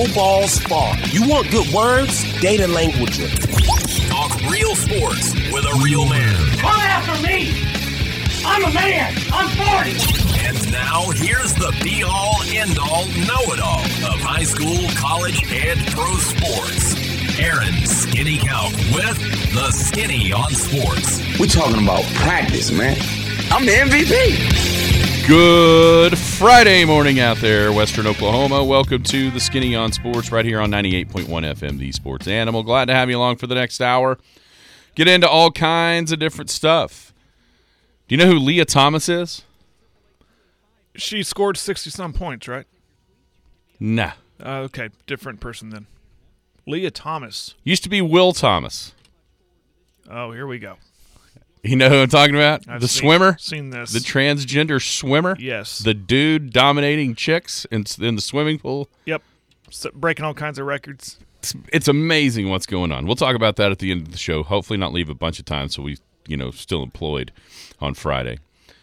no balls fall. You want good words? Data Languager. Talk real sports with a real man. Come after me! I'm a man! I'm 40! And now, here's the be-all, end-all, know-it-all of high school, college, and pro sports. Aaron Skinny Count with the Skinny on Sports. We're talking about practice, man. I'm the MVP. Good Friday morning out there, Western Oklahoma. Welcome to the Skinny on Sports right here on 98.1 FM, the Sports Animal. Glad to have you along for the next hour. Get into all kinds of different stuff. Do you know who Leah Thomas is? She scored 60-some points, right? Nah. Okay, different person then. Leah Thomas. Used to be Will Thomas. Oh, here we go. You know who I'm talking about? I've swimmer? Seen this. The transgender swimmer? Yes. The dude dominating chicks in the swimming pool? Yep. Breaking all kinds of records. It's amazing what's going on. We'll talk about that at the end of the show. Hopefully not leave a bunch of time so we, still employed on Friday.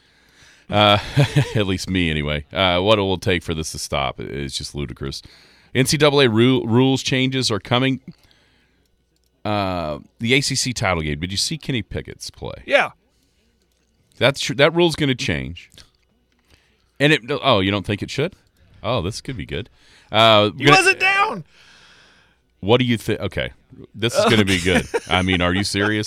At least me anyway. What it will take for this to stop is just ludicrous. NCAA rules changes are coming. The ACC title game. Did you see Kenny Pickett's play? Yeah. That's true. That rule's going to change. And you don't think it should? Oh, this could be good. He wasn't down. What do you think? Okay, this is going to be good. I mean, are you serious?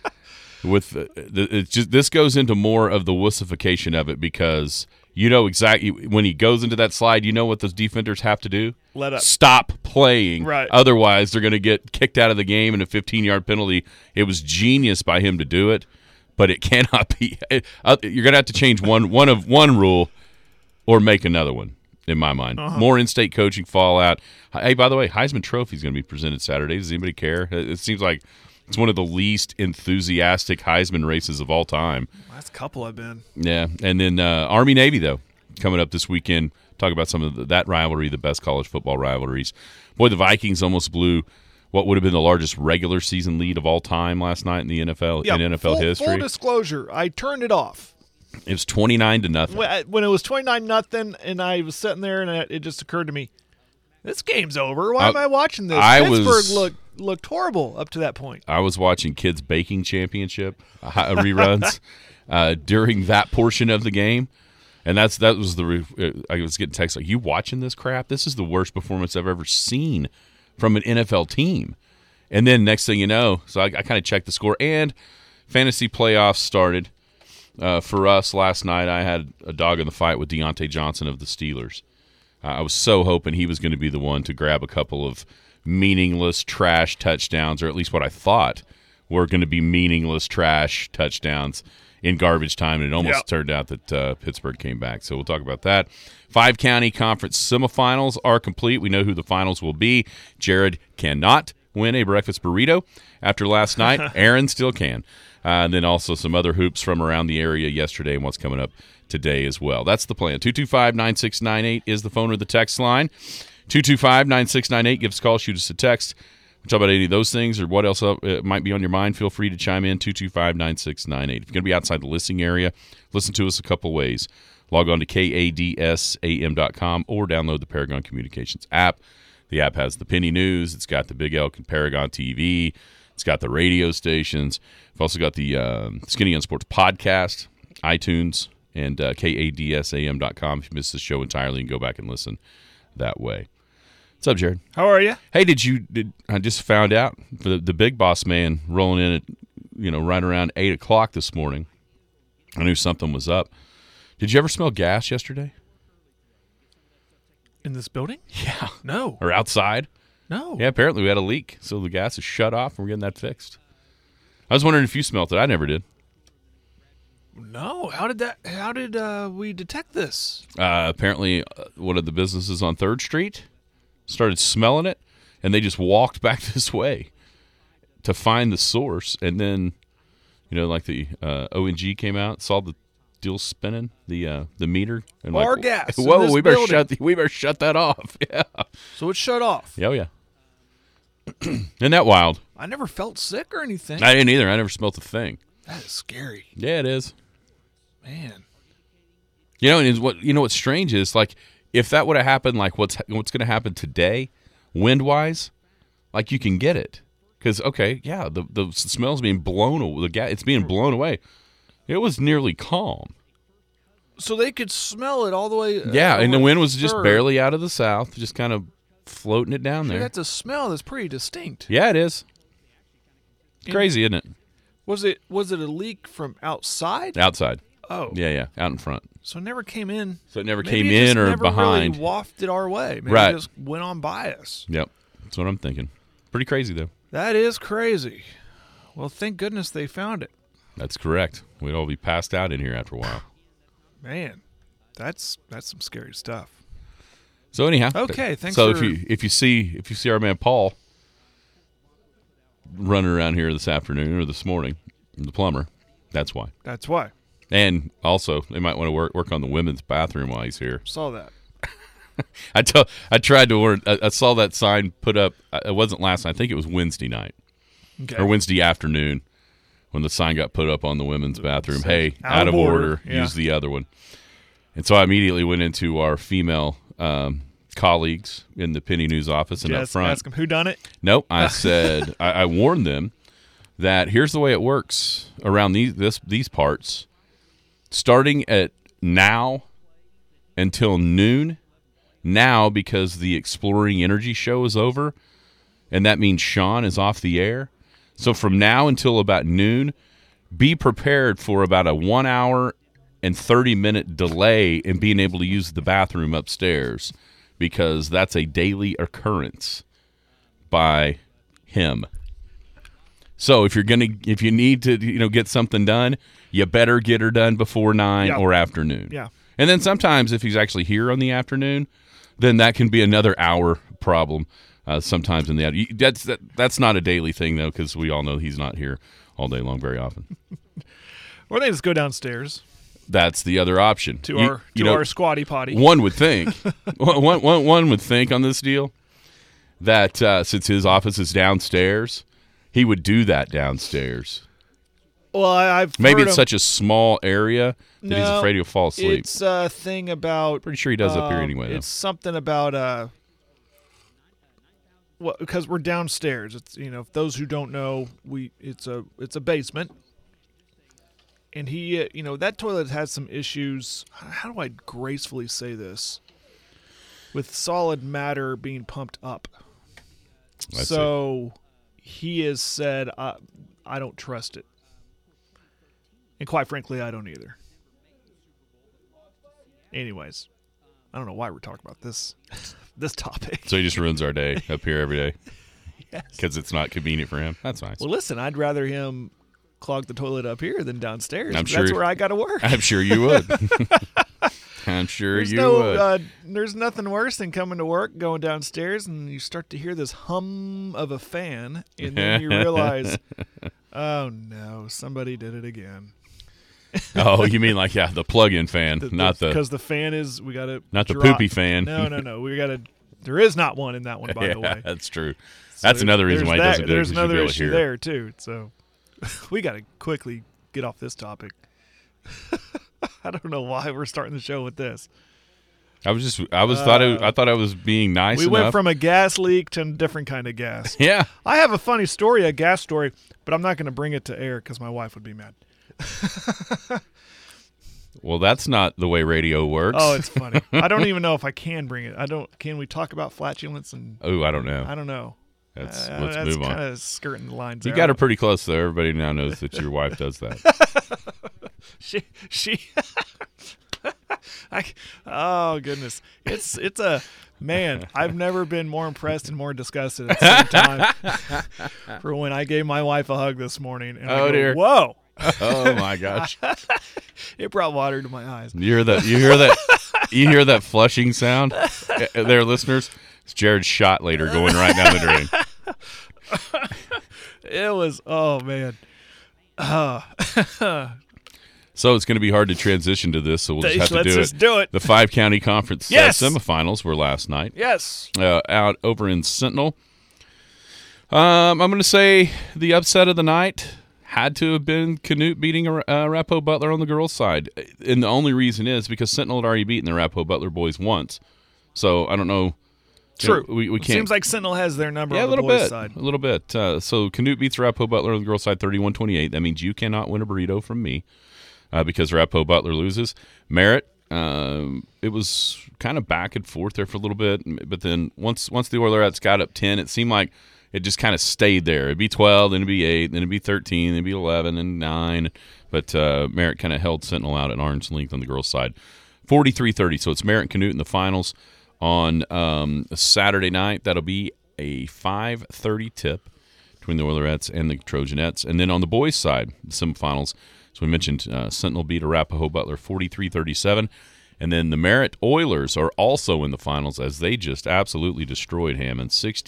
With this goes into more of the wussification of it because you know exactly when he goes into that slide, you know what those defenders have to do? Let up. Stop playing. Right. Otherwise, they're going to get kicked out of the game and a 15-yard penalty. It was genius by him to do it, but it cannot be. You're going to have to change one rule or make another one, in my mind. More in-state coaching fallout. Hey, by the way, Heisman Trophy is going to be presented Saturday. Does anybody care? It seems like it's one of the least enthusiastic Heisman races of all time. Last couple I've been. Yeah, and then Army-Navy, though, coming up this weekend. Talk about some of that rivalry, the best college football rivalries. Boy, the Vikings almost blew what would have been the largest regular season lead of all time last night in the NFL in NFL history. Full disclosure, I turned it off. It was 29-0. When it was 29-0, and I was sitting there, and it just occurred to me, this game's over. Why am I watching this? Pittsburgh looked horrible up to that point. I was watching Kids Baking Championship reruns during that portion of the game, and that was I was getting texts like, "You watching this crap? This is the worst performance I've ever seen from an NFL team." And then next thing you know, so I kind of checked the score, and fantasy playoffs started for us last night. I had a dog in the fight with Deontay Johnson of the Steelers. I was so hoping he was going to be the one to grab a couple of meaningless trash touchdowns, or at least what I thought were going to be meaningless trash touchdowns in garbage time, and it almost turned out that Pittsburgh came back. So we'll talk about that. 5-county conference semifinals are complete. We know who the finals will be. Jared cannot win a breakfast burrito after last night. Aaron still can. And then also some other hoops from around the area yesterday and what's coming up today as well. That's the plan. 225-9698 is the phone or the text line. 225-9698. Give us a call, shoot us a text. We'll talk about any of those things or what else might be on your mind. Feel free to chime in, 225-9698. If you're going to be outside the listening area, listen to us a couple ways. Log on to kadsam.com or download the Paragon Communications app. The app has the Penny News. It's got the Big Elk and Paragon TV. It's got the radio stations. We've also got the Skinny on Sports podcast, iTunes, and kadsam.com. If you missed the show entirely, you can go back and listen that way. What's up, Jared? How are you? Hey, I just found out the big boss man rolling in at right around 8 o'clock this morning. I knew something was up. Did you ever smell gas yesterday? In this building? Yeah. No. Or outside? No. Yeah, apparently we had a leak, so the gas is shut off, and we're getting that fixed. I was wondering if you smelt it. I never did. No. How did we detect this? Apparently, one of the businesses on 3rd Street started smelling it, and they just walked back this way to find the source. And then, like the ONG came out, saw the deal spinning, the meter, and More gas. Whoa, we better shut that off. Yeah. So it's shut off. Oh yeah. Isn't that wild? I never felt sick or anything. I didn't either. I never smelled a thing. That is scary. Yeah, it is. Man. And what's strange is, like, if that would have happened, like what's going to happen today, wind-wise, like you can get it. Because, okay, yeah, the smell's being blown away. It's being blown away. It was nearly calm. So they could smell it all the way. Yeah, and the wind was just barely out of the south, just kind of floating it down there. That's a smell that's pretty distinct. Yeah, it is. Crazy, isn't it? Was it a leak from outside? Outside. Oh. Yeah, out in front. So it never came in. So it never came in or never behind. Really wafted our way. Maybe right. It just went on by us. Yep. That's what I'm thinking. Pretty crazy, though. That is crazy. Well, thank goodness they found it. That's correct. We'd all be passed out in here after a while. Man, that's some scary stuff. So anyhow, okay. Thanks. So if you see our man Paul running around here this afternoon or this morning, the plumber, that's why. That's why. And also, they might want to work on the women's bathroom while he's here. Saw that. I tried to warn. I saw that sign put up. It wasn't last night. I think it was Wednesday night or Wednesday afternoon when the sign got put up on the women's bathroom. Hey, out of order. Yeah. Use the other one. And so I immediately went into our female colleagues in the Penny News office and up front. Ask them who done it. Nope. I said I warned them that here's the way it works around these parts. Starting at now until noon. Now, because the Exploring Energy show is over, and that means Sean is off the air. So from now until about noon, be prepared for about a 1 hour and 30-minute delay in being able to use the bathroom upstairs, because that's a daily occurrence by him. So if you need to get something done, you better get her done before 9 or afternoon. Yeah. And then sometimes if he's actually here on the afternoon, then that can be another hour problem. Sometimes in the afternoon. That's not a daily thing though, because we all know he's not here all day long very often. Or they just go downstairs. That's the other option to our squatty potty. One would think. one would think on this deal that since his office is downstairs, he would do that downstairs. Well, I've maybe heard it's such a small area that he's afraid he'll fall asleep. It's a thing about. Pretty sure he does up here anyway. Though. It's something about because we're downstairs. It's those who don't know, it's a basement, and he that toilet has some issues. How do I gracefully say this? With solid matter being pumped up. He has said, I don't trust it. And quite frankly, I don't either. Anyways, I don't know why we're talking about this topic. So he just ruins our day up here every day. Yes. Because it's not convenient for him. That's nice. Well, listen, I'd rather him clog the toilet up here than downstairs. That's where I got to work. I'm sure you would. I'm sure you would. There's nothing worse than coming to work, going downstairs, and you start to hear this hum of a fan, and then you realize, oh no, somebody did it again. Oh, you mean like the plug-in fan, because the fan is not the poopy fan. No, we got to. There is not one in that one, by the way. That's true. So that's another reason why he doesn't do it. There's another issue there too. So we got to quickly get off this topic. I don't know why we're starting the show with this. I thought I was being nice. We went from a gas leak to a different kind of gas. Yeah. I have a funny story, a gas story, but I'm not going to bring it to air because my wife would be mad. Well, that's not the way radio works. Oh, it's funny. I don't even know if I can bring it. Can we talk about flatulence and? Oh, I don't know. I don't know. Let's move on. That's kind of skirting the lines. You got her pretty close, though. Everybody now knows that your wife does that. she. Oh goodness, it's a man. I've never been more impressed and more disgusted at the same time. For when I gave my wife a hug this morning. And dear! Whoa! Oh my gosh! It brought water to my eyes. You hear that? You hear that flushing sound? There, listeners. It's Jared's shot later going right down the drain. It was, oh man. So it's going to be hard to transition to this, so we'll just have to Let's do it. The 5-county conference semifinals were last night. Yes. Out over in Sentinel. I'm going to say the upset of the night had to have been Canute beating Arapahoe Butler on the girls' side. And the only reason is because Sentinel had already beaten the Arapahoe Butler boys once. So I don't know. True. We can't. Seems like Sentinel has their number Yeah, on a the little boys' bit. side. A little bit. So Canute beats Arapahoe Butler on the girls' side 31-28. That means you cannot win a burrito from me because Arapahoe Butler loses. Merritt, it was kind of back and forth there for a little bit, but then once the Oilerettes got up 10, it seemed like it just kind of stayed there. It'd be 12, then it'd be 8, then it'd be 13, then it'd be 11 and 9. But Merritt kind of held Sentinel out at arm's length on the girls' side. 43-30. So it's Merritt and Canute in the finals on Saturday night. That'll be a 5:30 tip between the Oilerettes and the Trojanettes. And then on the boys' side, the semifinals, as we mentioned, Sentinel beat Arapahoe Butler 43-37. And then the Merritt Oilers are also in the finals as they just absolutely destroyed Hammond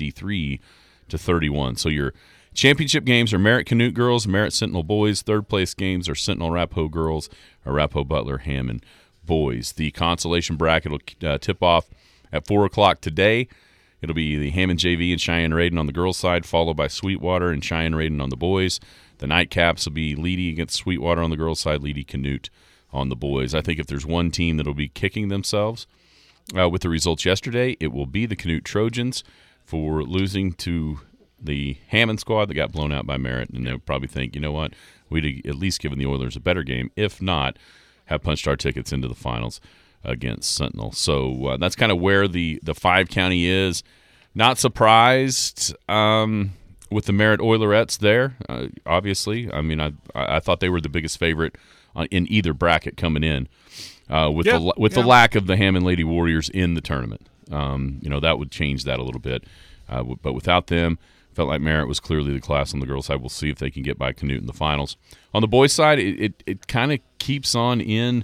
63-31. So your championship games are Merritt Canute girls, Merritt Sentinel boys. Third place games are Sentinel Arapahoe girls, Arapahoe Butler Hammond boys. The consolation bracket will tip off at 4 o'clock today. It'll be the Hammond JV and Cheyenne Raiden on the girls' side, followed by Sweetwater and Cheyenne Raiden on the boys. The nightcaps will be Leedy against Sweetwater on the girls' side, Leedy Canute on the boys. I think if there's one team that will be kicking themselves with the results yesterday, it will be the Canute Trojans for losing to the Hammond squad that got blown out by Merritt. And they'll probably think, you know what, we'd at least given the Oilers a better game. If not, have punched our tickets into the finals against Sentinel. So that's kind of where the 5-county is. Not surprised with the Merritt Oilerettes there, obviously. I mean, I thought they were the biggest favorite in either bracket coming in with the lack of the Hammond Lady Warriors in the tournament. That would change that a little bit. But without them, felt like Merritt was clearly the class on the girls' side. We'll see if they can get by Canute in the finals. On the boys' side, it kind of keeps on in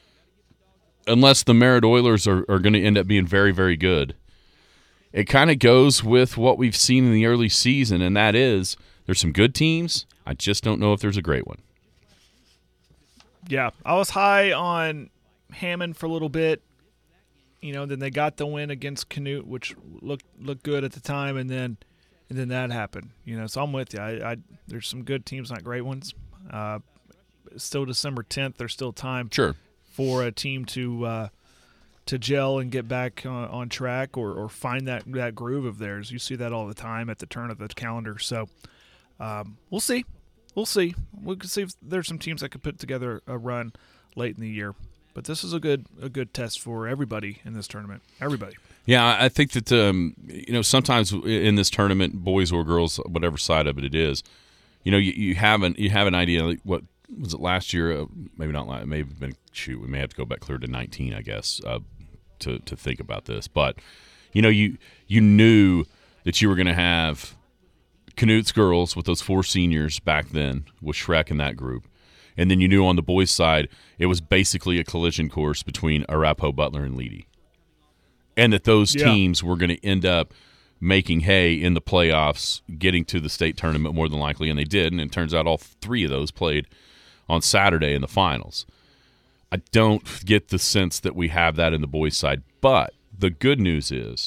unless the Merritt Oilers are going to end up being very, very good. It kind of goes with what we've seen in the early season, and that is there's some good teams. I just don't know if there's a great one. Yeah, I was high on Hammond for a little bit. Then they got the win against Canute, which looked good at the time, and then that happened. So I'm with you. There's some good teams, not great ones. Still December 10th. There's still time for a team to gel and get back on track or find that groove of theirs. You see that all the time at the turn of the calendar. So we'll see. We can see if there's some teams that could put together a run late in the year. But this is a good test for everybody in this tournament. Everybody. Yeah, I think that sometimes in this tournament, boys or girls, whatever side of it is, you have an idea. Like what was it last year? Maybe not. It may have been. We may have to go back clear to 19, I guess, to think about this. But you knew that you were going to have Canute's girls with those 4 seniors back then with Shrek in that group. And then you knew on the boys' side, it was basically a collision course between Arapahoe, Butler, and Leedy. And that those teams were going to end up making hay in the playoffs, getting to the state tournament more than likely, and they did. And it turns out all 3 of those played on Saturday in the finals. I don't get the sense that we have that in the boys' side. But the good news is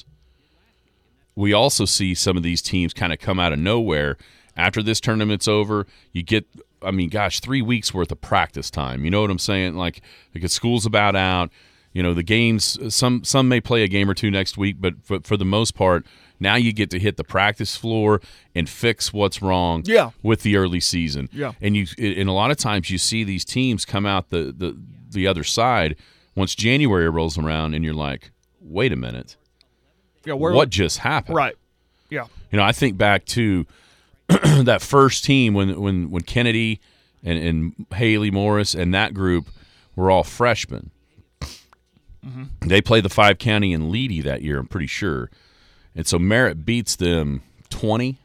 we also see some of these teams kind of come out of nowhere. After this tournament's over, you get – 3 weeks worth of practice time. You know what I'm saying? Like school's about out. The games, some may play a game or 2 next week, but for the most part, now you get to hit the practice floor and fix what's wrong with the early season. Yeah. And a lot of times you see these teams come out the other side once January rolls around and you're like, wait a minute. Yeah, what just happened? Right. Yeah. I think back to that first team when Kennedy and Haley Morris and that group were all freshmen. Mm-hmm. They played the 5-county in Leedy that year, I'm pretty sure. And so Merritt beats them 20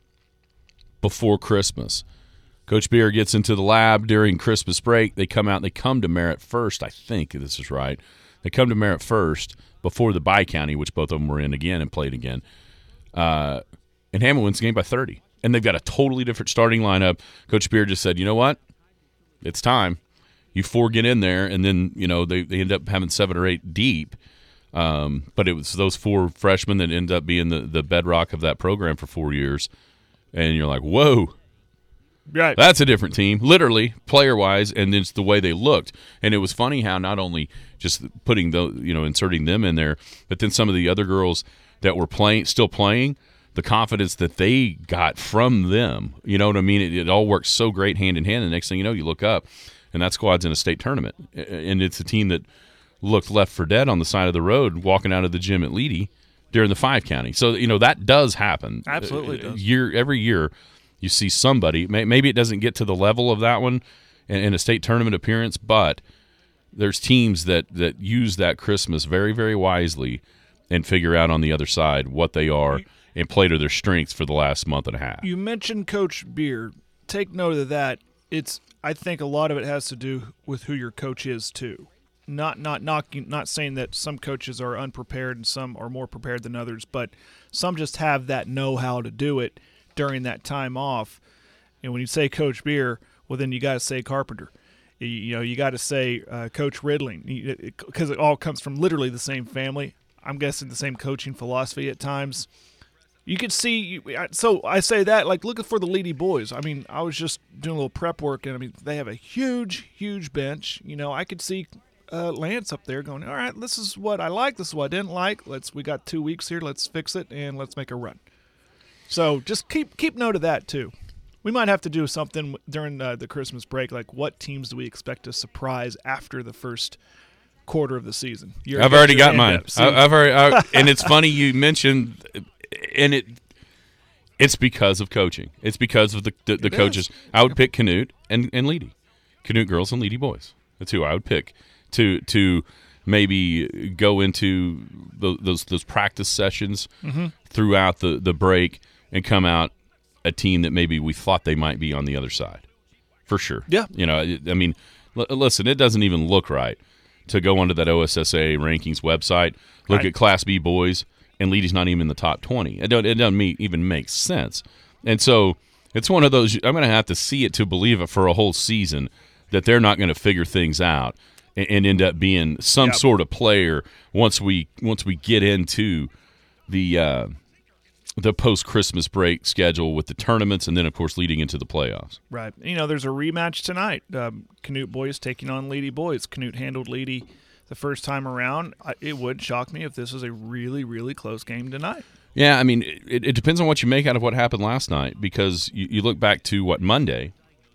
before Christmas. Coach Beer gets into the lab during Christmas break. They come out and they come to Merritt first. I think this is right. They come to Merritt first before the Bi-County, which both of them were in again and played again. And Hammond wins the game by 30. And they've got a totally different starting lineup. Coach Beer just said, you know what? It's time. You 4 get in there, and then, they end up having 7 or 8 deep. But it was those 4 freshmen that end up being the bedrock of that program for 4 years. And you're like, whoa. Right. That's a different team, literally, player-wise, and it's the way they looked. And it was funny how not only just putting inserting them in there, but then some of the other girls that were still playing, the confidence that they got from them. You know what I mean? It all works so great hand in hand. The next thing you know, you look up, and that squad's in a state tournament. And it's a team that looked left for dead on the side of the road walking out of the gym at Leedy during the 5-county. So, that does happen. Absolutely does. Every year you see somebody. Maybe it doesn't get to the level of that one in a state tournament appearance, but there's teams that use that Christmas very, very wisely and figure out on the other side what they are and play to their strengths for the last month and a half. You mentioned Coach Beer. Take note of that. I think a lot of it has to do with who your coach is too. Not saying that some coaches are unprepared and some are more prepared than others, but some just have that know-how to do it during that time off. And when you say Coach Beer, well, then you got to say Carpenter. You got to say Coach Ridling, because it all comes from literally the same family. I'm guessing the same coaching philosophy at times. You could see, so I say that, like, looking for the Leedy boys. I mean, I was just doing a little prep work, and I mean, they have a huge, huge bench. I could see Lance up there going, all right, this is what I like, this is what I didn't like. We got 2 weeks here, let's fix it, and let's make a run. So just keep note of that, too. We might have to do something during the Christmas break, like what teams do we expect to surprise after the first quarter of the season? I've already got mine. I've already, and it's funny you mentioned, and it's because of coaching. It's because of the coaches. I would pick Canute and Leedy, Canute girls and Leedy boys. That's who I would pick to maybe go into those practice sessions throughout the break and come out a team that maybe we thought they might be on the other side, for sure. Yeah. I mean, listen, it doesn't even look right to go onto that OSSA rankings website, look at Class B boys, and Leedy's not even in the top 20. It doesn't even make sense. And so it's one of those, I'm going to have to see it to believe it for a whole season that they're not going to figure things out and end up being some sort of player once we get into the post-Christmas break schedule with the tournaments and then, of course, leading into the playoffs. Right. There's a rematch tonight. Canute boys taking on Leedy boys. Canute handled Leedy the first time around. It would shock me if this was a really, really close game tonight. Yeah, I mean, it depends on what you make out of what happened last night, because you look back to, Monday,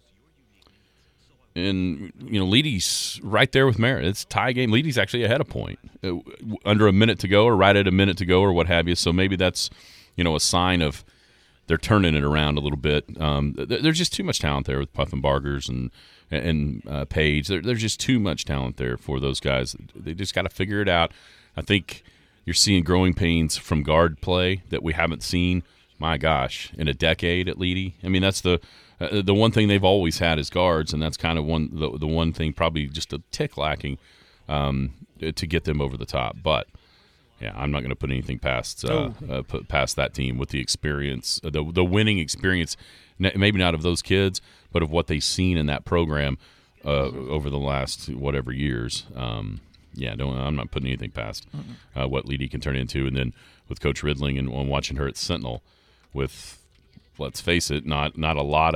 and, Leedy's right there with Merritt. It's a tie game. Leedy's actually ahead a point, under a minute to go or right at a minute to go or what have you. So maybe that's, a sign of they're turning it around a little bit. There's just too much talent there with Puffin Bargers and Page. There's just too much talent there for those guys. They just got to figure it out. I think you're seeing growing pains from guard play that we haven't seen, my gosh, in a decade at Leedy. I mean, that's the one thing they've always had is guards, and that's kind of the one thing probably just a tick lacking to get them over the top. But yeah, I'm not going to put anything past that team with the experience, the winning experience, maybe not of those kids, but of what they've seen in that program over the last whatever years. I'm not putting anything past what Leedy can turn into. And then with Coach Ridling and watching her at Sentinel with, let's face it, not a lot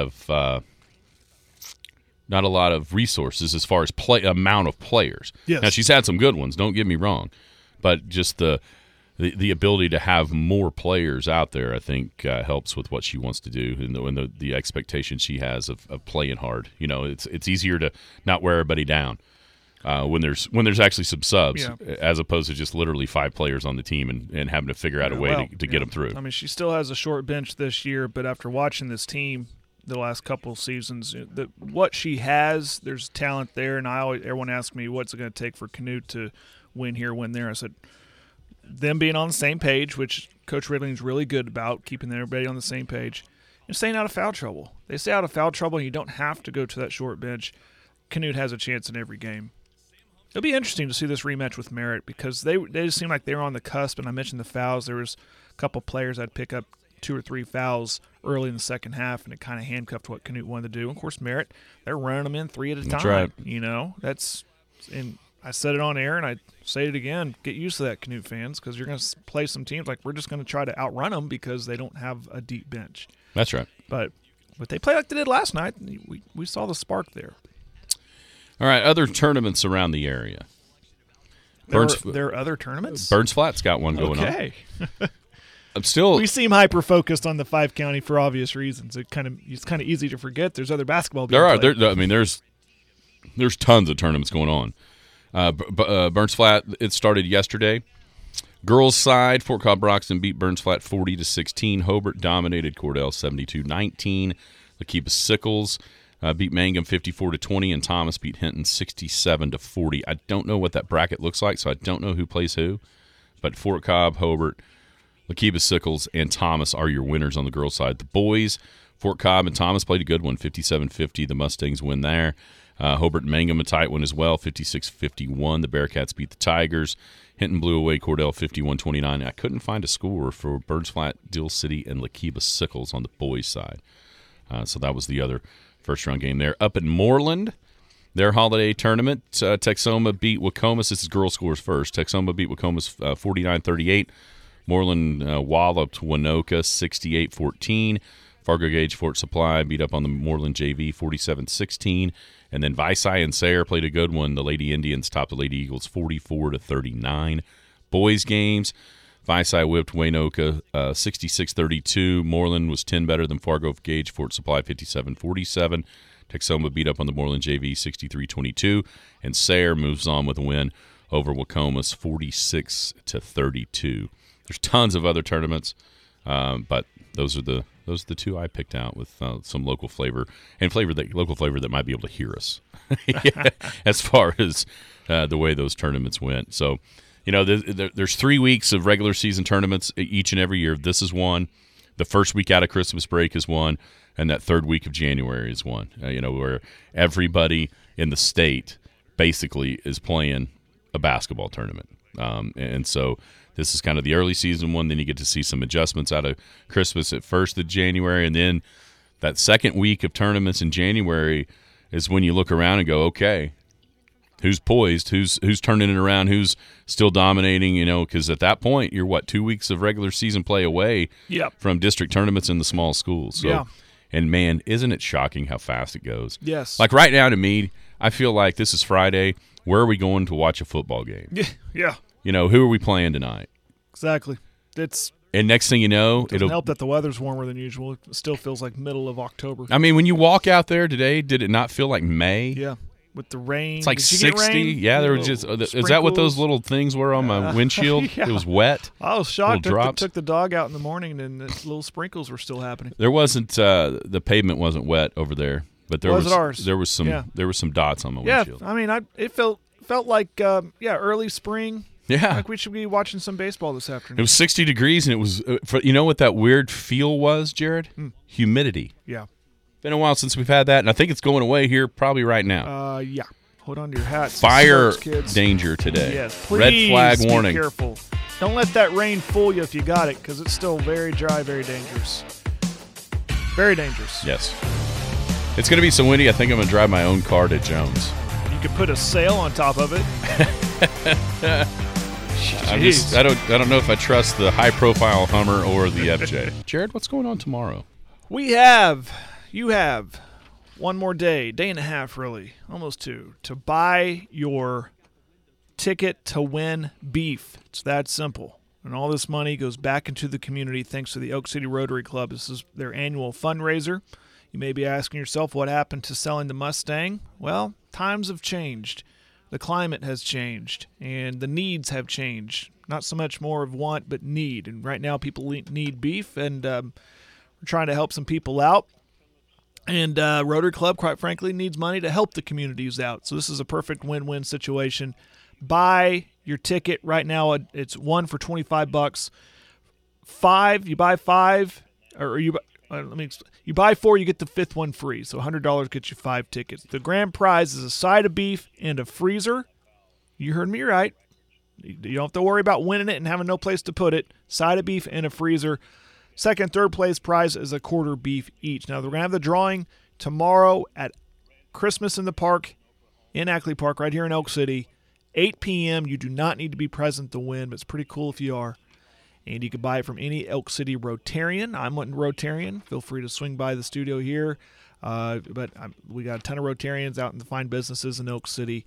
of resources as far as amount of players. Yes. Now, she's had some good ones, don't get me wrong, but just the ability to have more players out there, I think, helps with what she wants to do and the expectation she has of playing hard. It's easier to not wear everybody down when there's actually some subs, as opposed to just literally 5 players on the team and having to figure out a way to get them through. I mean, she still has a short bench this year, but after watching this team the last couple of seasons, what she has, there's talent there, and everyone asks me what's it going to take for Canute to win here, win there. I said, them being on the same page, which Coach Ridling's really good about, keeping everybody on the same page, and staying out of foul trouble. They stay out of foul trouble, and you don't have to go to that short bench. Canute has a chance in every game. It'll be interesting to see this rematch with Merritt, because they just seem like they were on the cusp, and I mentioned the fouls. There was a couple players I'd pick up 2 or 3 fouls early in the second half, and it kind of handcuffed what Canute wanted to do. And of course, Merritt, they're running them in 3 at a time. That's right. And I said it on air, and I say it again. Get used to that, Canute fans, because you're going to play some teams like we're just going to try to outrun them because they don't have a deep bench. That's right. But they play like they did last night. We saw the spark there. All right, other tournaments around the area. There are other tournaments? Burns Flat's got one going on. Okay. We seem hyper-focused on the 5-county for obvious reasons. It's kind of easy to forget there's other basketball being played. There's tons of tournaments going on. Burns Flat, it started yesterday. Girls side, Fort Cobb Broxton beat Burns Flat 40-16. Hobart dominated Cordell 72-19. Lakeeba Sickles beat Mangum 54-20, and Thomas beat Hinton 67-40. I don't know what that bracket looks like, so I don't know who plays who. But Fort Cobb, Hobart, Lakeeba Sickles, and Thomas are your winners on the girls' side. The boys, Fort Cobb and Thomas played a good one, 57-50. The Mustangs win there. Hobart and Mangum a tight one as well, 56-51. The Bearcats beat the Tigers. Hinton blew away Cordell 51-29. I couldn't find a score for Burns Flat, Dill City, and Lakeeba Sickles on the boys' side. So that was the other first-round game there. Up in Moreland, their holiday tournament, Texoma beat Wacomas. This is girls' scores first. Texoma beat Wacomas 49-38. Moreland walloped Winoka 68-14. Fargo Gage Fort Supply beat up on the Moreland JV 47-16. And then Visay and Sayre played a good one. The Lady Indians topped the Lady Eagles 44-39. Boys games, Visay whipped Winoka 66-32. Moreland was 10 better than Fargo Gage Fort Supply 57-47. Texoma beat up on the Moreland JV 63-22. And Sayre moves on with a win over Wacomas 46-32. There's tons of other tournaments, but those are the two I picked out with some local flavor that might be able to hear us as far as the way those tournaments went. So, there's 3 weeks of regular season tournaments each and every year. This is one. The first week out of Christmas break is one, and that third week of January is one. Where everybody in the state basically is playing a basketball tournament, and so. This is kind of the early season one. Then you get to see some adjustments out of Christmas at first of January. And then that second week of tournaments in January is when you look around and go, okay, who's poised? Who's turning it around? Who's still dominating? Because at that point, you're, 2 weeks of regular season play away from district tournaments in the small schools. So, yeah. And, man, isn't it shocking how fast it goes? Yes. Like right now to me, I feel like this is Friday. Where are we going to watch a football game? Yeah. Who are we playing tonight? Exactly. And next thing you know, it'll help that the weather's warmer than usual. It still feels like middle of October. I mean, when you walk out there today, did it not feel like May? Yeah, with the rain. It's like Did you 60. get rain? Yeah, there were just. Is that what those little things were on my windshield? Yeah. It was wet. I was shocked. Little I drops. took the dog out in the morning, and the little sprinkles were still happening. There wasn't. The pavement wasn't wet over there, but there was. Ours? There was some. Yeah. There were some dots on my windshield. Yeah, I mean, it felt like early spring. Yeah. Like we should be watching some baseball this afternoon. It was 60 degrees, and it was. You know what that weird feel was, Jared? Humidity. Yeah. Been a while since we've had that, and I think it's going away here probably right now. Yeah. Hold on to your hats. Fire kids. danger today. Yes, please. Red flag warning. Be careful. Don't let that rain fool you if you got it, because it's still very dry, very dangerous. Very dangerous. Yes. It's going to be so windy, I think I'm going to drive my own car to Jones. You could put a sail on top of it. I don't know if I trust the high-profile Hummer or the FJ. Jared, what's going on tomorrow? You have one more day and a half, really, almost two, to buy your ticket to win beef. It's that simple. And all this money goes back into the community thanks to the Oak City Rotary Club. This is their annual fundraiser. You may be asking yourself what happened to selling the Mustang. Well, times have changed. The climate has changed, and the needs have changed. Not so much more of want, but need. And right now people need beef, and we're trying to help some people out. And Rotary Club, quite frankly, needs money to help the communities out. So this is a perfect win-win situation. Buy your ticket right now. It's one for $25. You buy five, or you buy four, you get the fifth one free. So $100 gets you 5 tickets. The grand prize is a side of beef and a freezer. You heard me right. You don't have to worry about winning it and having no place to put it. Side of beef and a freezer. Second, third place prize is a quarter beef each. Now, we're going to have the drawing tomorrow at Christmas in the Park in Ackley Park right here in Elk City, 8 p.m. You do not need to be present to win, but it's pretty cool if you are. And you can buy it from any Elk City Rotarian. I'm a Rotarian. Feel free to swing by the studio here. But we got a ton of Rotarians out in the fine businesses in Elk City.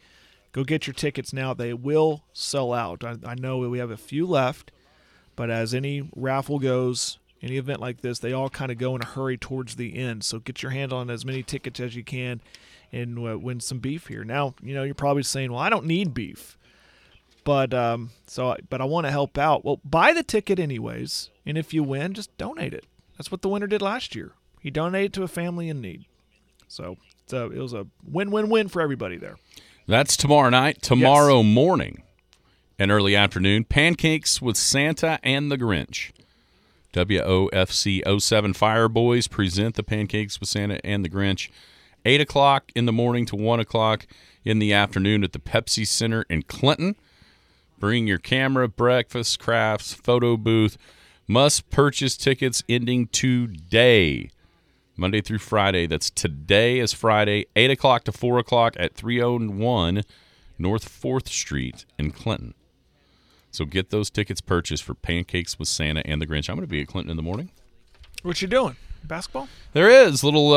Go get your tickets now. They will sell out. I know we have a few left, but as any raffle goes, any event like this, they all kind of go in a hurry towards the end. So get your hand on as many tickets as you can and win some beef here. Now, you're probably saying, well, I don't need beef. But I want to help out. Well, buy the ticket anyways, and if you win, just donate it. That's what the winner did last year. He donated to a family in need. So it was a win-win-win for everybody there. That's tomorrow night. Tomorrow morning and early afternoon, Pancakes with Santa and the Grinch. WOFC 07 Fire Boys present the Pancakes with Santa and the Grinch. 8 o'clock in the morning to 1 o'clock in the afternoon at the Pepsi Center in Clinton. Bring your camera, breakfast, crafts, photo booth. Must purchase tickets ending today. Monday through Friday. That's today is Friday, 8 o'clock to 4 o'clock at 301 North 4th Street in Clinton. So get those tickets purchased for Pancakes with Santa and the Grinch. I'm going to be at Clinton in the morning. What you doing? Basketball? There is little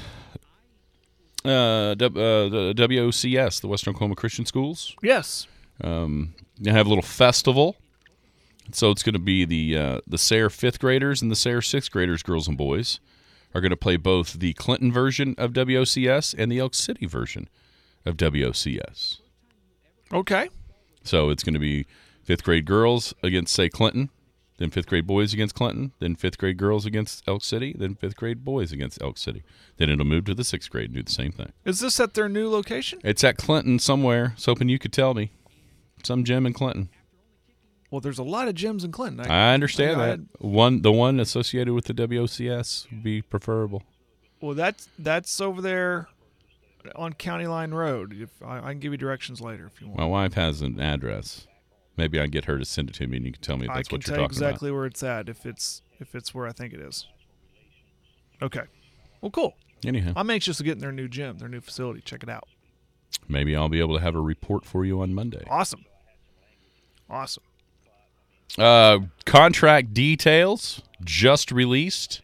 WOCS, the Western Oklahoma Christian Schools. Yes. They have a little festival. So it's going to be the Sayre 5th graders and the Sayre 6th graders, girls and boys, are going to play both the Clinton version of WOCS and the Elk City version of WOCS. Okay. So it's going to be 5th grade girls against, say, Clinton, then 5th grade boys against Clinton, then 5th grade girls against Elk City, then 5th grade boys against Elk City. Then it'll move to the 6th grade and do the same thing. Is this at their new location? It's at Clinton somewhere. I was hoping you could tell me. Some gym in Clinton. Well, there's a lot of gyms in Clinton. I understand that. The one associated with the WOCS would be preferable. Well, that's over there on County Line Road. If I can give you directions later if you want. My wife has an address. Maybe I can get her to send it to me, and you can tell me if that's what you're talking about. I can tell you exactly where it's at if it's where I think it is. Okay. Well, cool. Anyhow, I'm anxious to get in their new gym, their new facility. Check it out. Maybe I'll be able to have a report for you on Monday. Awesome. Contract details just released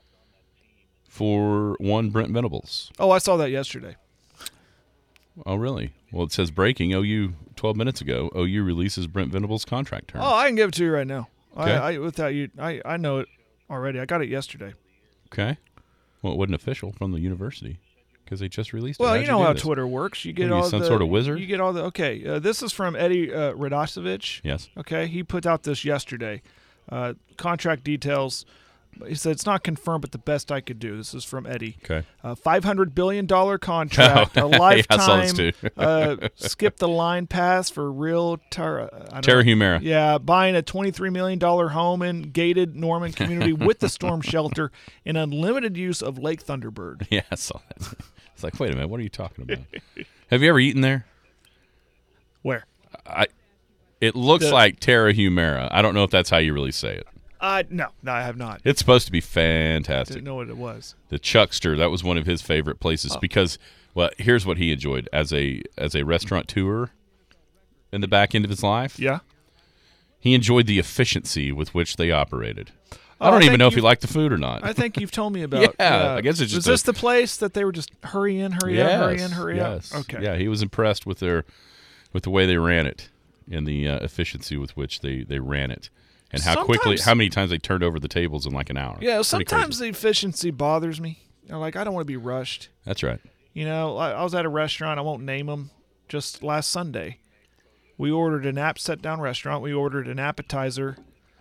for one Brent Venables. Oh, I saw that yesterday. Oh, really? Well, it says breaking. OU 12 minutes ago. OU releases Brent Venables' contract terms. Oh, I can give it to you right now. Okay. I know it already. I got it yesterday. Okay. Well, it wasn't official from the university because they just released it. Well, How'd you know how this? Twitter works. You get What are you, all some the sort of wizard? You get all the okay. This is from Eddie Radosevich. Yes. Okay, he put out this yesterday. Contract details. He said it's not confirmed, but the best I could do. This is from Eddie. Okay. $500 billion contract, a lifetime. I saw this too. Skip the line pass for real Terra Humera. Yeah, buying a $23 million home in gated Norman community with the storm shelter and unlimited use of Lake Thunderbird. Yeah, I saw that. It's like, wait a minute, what are you talking about? Have you ever eaten there? Where? It looks like Terra Humera. I don't know if that's how you really say it. No, I have not. It's supposed to be fantastic. Didn't know what it was. The Chuckster, that was one of his favorite places because, well, here's what he enjoyed as a restaurateur in the back end of his life. Yeah. He enjoyed the efficiency with which they operated. I don't even know if he liked the food or not. I think you've told me about. I guess it's just. Was this the place that they were just hurry in, hurry out? Okay. Yeah, he was impressed with the way they ran it and the efficiency with which they ran it. And how many times they turned over the tables in like an hour. Yeah, sometimes the efficiency bothers me. Like, I don't want to be rushed. That's right. I was at a restaurant, I won't name them, just last Sunday. We ordered a sit-down restaurant. We ordered an appetizer,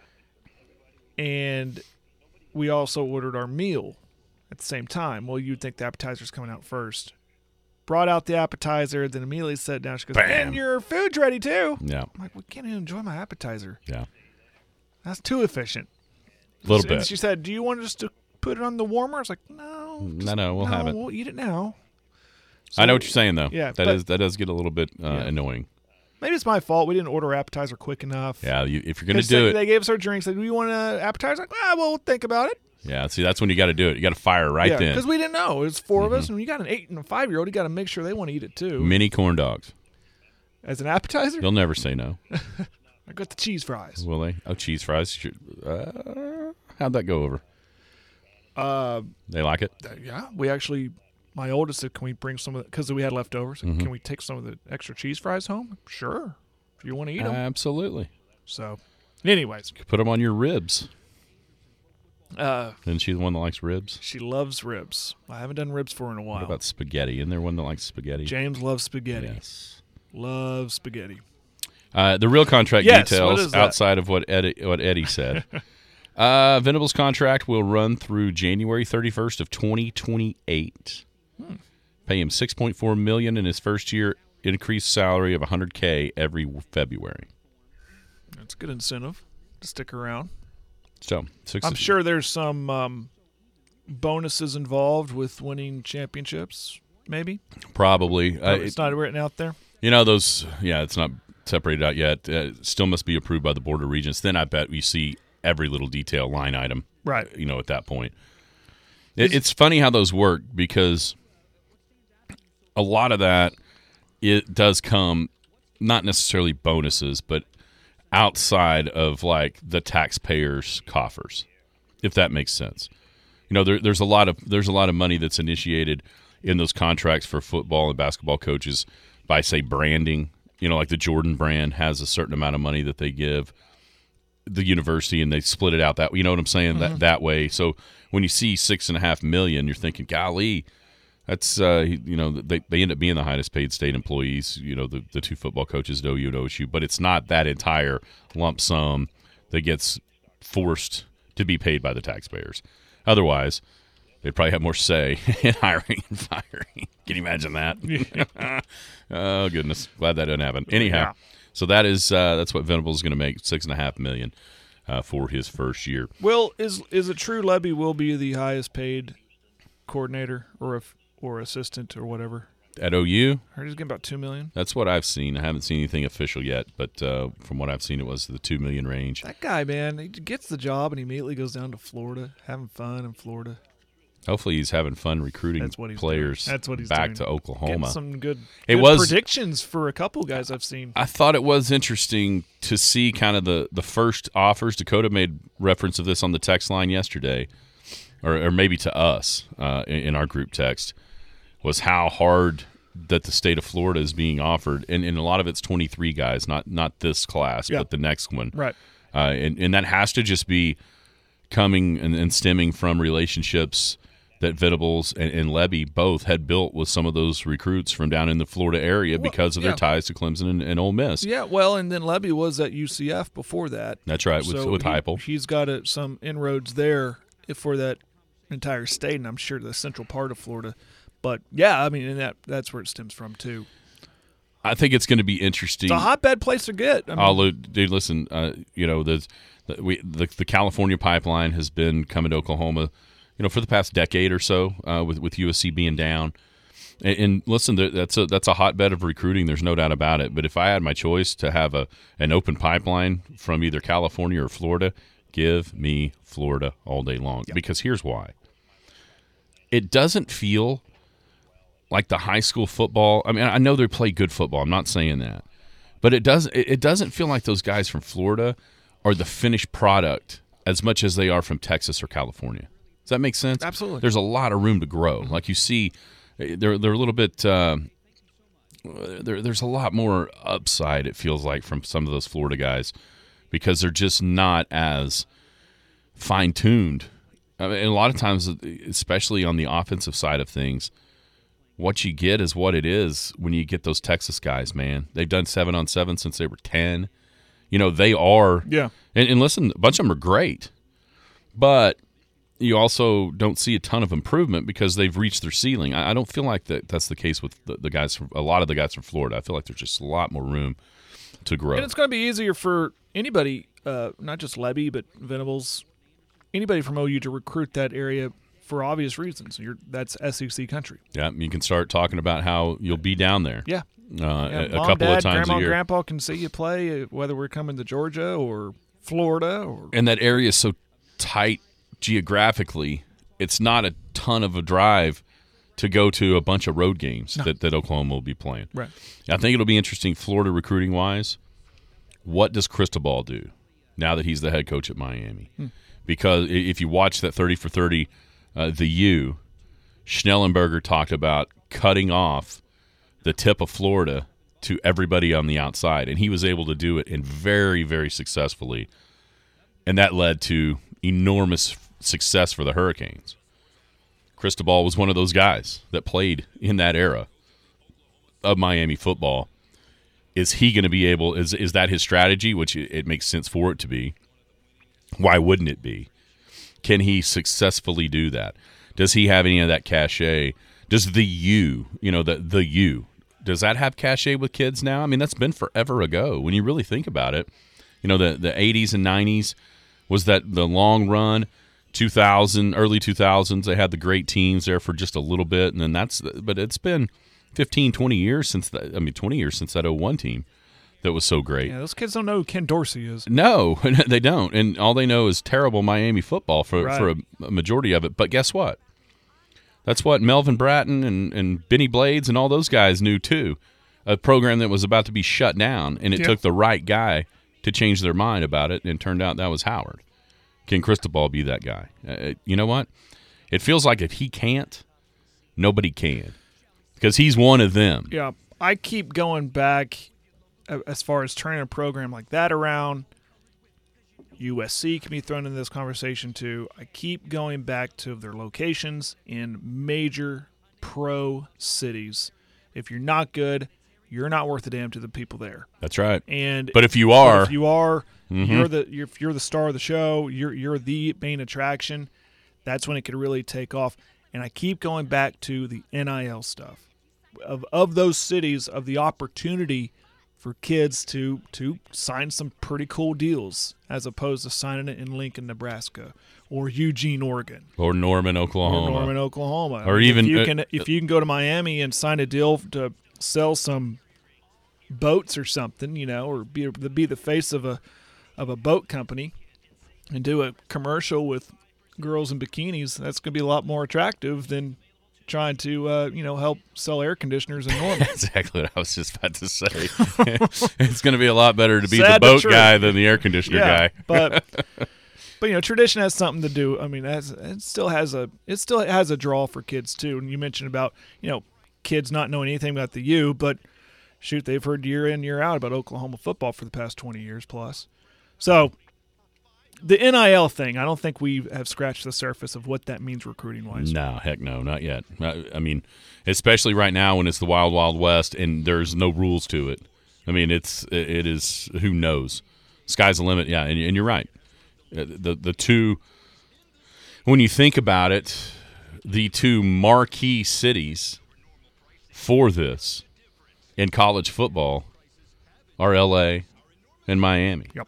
and we also ordered our meal at the same time. Well, you'd think the appetizer's coming out first. Brought out the appetizer, then immediately sat down. She goes, Bam. "And your food's ready, too." Yeah. I'm like, we can't even enjoy my appetizer. Yeah. That's too efficient. A little bit. And she said, "Do you want us to put it on the warmer?" I was like, "No, we'll have it. We'll eat it now." So, I know what you're saying, though. Yeah, that does get a little bit annoying. Maybe it's my fault. We didn't order appetizer quick enough. Yeah, if you're going to do it, they gave us our drinks. Said, "Do you want an appetizer?" Like, we'll think about it. Yeah, see, that's when you got to do it. You got to fire right then. Because we didn't know. It was 4 of us, and when you got an 8 and a 5-year-old, you got to make sure they want to eat it too. Mini corn dogs as an appetizer. They'll never say no. I got the cheese fries. Will they? Oh, cheese fries. How'd that go over? They like it? Yeah, we actually, My oldest said, "Can we bring some of the?" Because we had leftovers. Mm-hmm. Can we take some of the extra cheese fries home? Sure, if you want to eat them. Absolutely. So, anyways, Put them on your ribs. uh, Isn't she the one that likes ribs? she loves ribs. I haven't done ribs for her in a while. What about spaghetti? Isn't there one that likes spaghetti? James loves spaghetti. Yes. Loves spaghetti. The real contract Yes, what details is that? outside of what Eddie said. Venable's contract will run through January 31st of 2028. Pay him $6.4 million in his first year, increased salary of $100K every February. That's a good incentive to stick around. So I'm sure there's some bonuses involved with winning championships. Maybe probably it's not written out there. those. Yeah, it's not separated out yet. Still must be approved by the Board of Regents. Then I bet we see every little detail line item. Right. At that point, it's funny how those work because a lot of that it does come not necessarily bonuses, but outside of like the taxpayers' coffers, if that makes sense. There's a lot of money that's initiated in those contracts for football and basketball coaches by, say, branding. Like the Jordan brand has a certain amount of money that they give the university, and they split it out that. You know what I'm saying? Mm-hmm. That way. So when you see $6.5 million, you're thinking, golly. That's they end up being the highest paid state employees. The two football coaches at OU and OSU, but it's not that entire lump sum that gets forced to be paid by the taxpayers. Otherwise, they'd probably have more say in hiring and firing. Can you imagine that? Oh goodness, glad that didn't happen. Anyhow, so that's what Venables is going to make, $6.5 million for his first year. Well, is it true Lebby will be the highest paid coordinator or assistant or whatever? At OU? I heard he's getting about $2 million. That's what I've seen. I haven't seen anything official yet, but from what I've seen, it was the $2 million range. That guy, man, he gets the job and he immediately goes down to Florida, having fun in Florida. Hopefully, he's having fun recruiting players back to Oklahoma. Getting some good predictions for a couple guys I've seen. I thought it was interesting to see kind of the first offers. Dakota made reference of this on the text line yesterday, or maybe to us in our group text, was how hard that the state of Florida is being offered. And a lot of it's 23 guys, not this class, but the next one. Right. And that has to just be coming and stemming from relationships that Venables and Lebby both had built with some of those recruits from down in the Florida area because of their ties to Clemson and Ole Miss. Yeah, well, and then Lebby was at UCF before that. That's right, with Heupel. He's got some inroads there for that entire state, and I'm sure the central part of Florida. But, yeah, I mean, and that's where it stems from, too. I think it's going to be interesting. It's a hotbed place to get. Dude, listen, the California pipeline has been coming to Oklahoma, for the past decade or so, with USC being down. And listen, that's a hotbed of recruiting. There's no doubt about it. But if I had my choice to have an open pipeline from either California or Florida, give me Florida all day long. Yeah. Because here's why. It doesn't feel like the high school football. I mean, I know they play good football. I'm not saying that. But it doesn't feel like those guys from Florida are the finished product as much as they are from Texas or California. Does that make sense? Absolutely. There's a lot of room to grow. Like you see, they're a little bit there's a lot more upside, it feels like, from some of those Florida guys because they're just not as fine-tuned. I mean, a lot of times, especially on the offensive side of things, what you get is what it is when you get those Texas guys, man. They've done 7-on-7 since they were 10. They are. Yeah. And listen, a bunch of them are great. But you also don't see a ton of improvement because they've reached their ceiling. I don't feel like that's the case with the guys from a lot of the guys from Florida. I feel like there's just a lot more room to grow. And it's going to be easier for anybody, not just Lebby, but Venables, anybody from OU to recruit that area for obvious reasons. That's SEC country. Yeah, you can start talking about how you'll be down there. Yeah. A Mom, couple Dad, of times Grandma, a year. Grandpa can see you play, whether we're coming to Georgia or Florida. And that area is so tight geographically, it's not a ton of a drive to go to a bunch of road games that Oklahoma will be playing. Right. I think it'll be interesting, Florida recruiting-wise, what does Cristobal do now that he's the head coach at Miami? Because if you watch that 30 for 30, the U Schnellenberger talked about cutting off the tip of Florida to everybody on the outside, and he was able to do it and very, very successfully, and that led to enormous success for the Hurricanes. Cristobal was one of those guys that played in that era of Miami football. Is he going to be able – is that his strategy, which it makes sense for it to be? Why wouldn't it be? Can he successfully do that? Does he have any of that cachet? Does the U, the U, does that have cachet with kids now? I mean, that's been forever ago when you really think about it. The 80s and 90s was that the long run, early 2000s, they had the great teams there for just a little bit, and then but it's been 15, 20 years since that. 20 years since that 01 team that was so great. Yeah, those kids don't know who Ken Dorsey is. No, they don't, and all they know is terrible Miami football for a majority of it. But guess what? That's what Melvin Bratton and Benny Blades and all those guys knew too. A program that was about to be shut down, and it took the right guy to change their mind about it, and it turned out that was Howard. Can Cristobal be that guy? You know what? It feels like if he can't, nobody can, because he's one of them. Yeah, I keep going back as far as turning a program like that around. USC can be thrown into this conversation too. I keep going back to their locations in major pro cities. If you're not good, you're not worth a damn to the people there. That's right. But if you are, mm-hmm. you're the star of the show. You're the main attraction. That's when it could really take off. And I keep going back to the NIL stuff of those cities, of the opportunity for kids to sign some pretty cool deals as opposed to signing it in Lincoln, Nebraska, or Eugene, Oregon, or Norman, Oklahoma, or even if you can go to Miami and sign a deal to sell some boats or something, or be the face of a boat company and do a commercial with girls in bikinis. That's going to be a lot more attractive than trying to help sell air conditioners in Norman. That's exactly what I was just about to say. It's going to be a lot better to be the boat guy than the air conditioner guy. but tradition has something to do. I mean, it still has a draw for kids too. And you mentioned about kids not knowing anything about the U, but shoot, they've heard year in, year out about Oklahoma football for the past 20 years plus. So the NIL thing, I don't think we have scratched the surface of what that means recruiting-wise. No, heck no, not yet. I mean, especially right now when it's the Wild Wild West and there's no rules to it. I mean, it is who knows. Sky's the limit, yeah, and you're right. The two, when you think about it, the two marquee cities for this in college football are L.A. and Miami. Yep.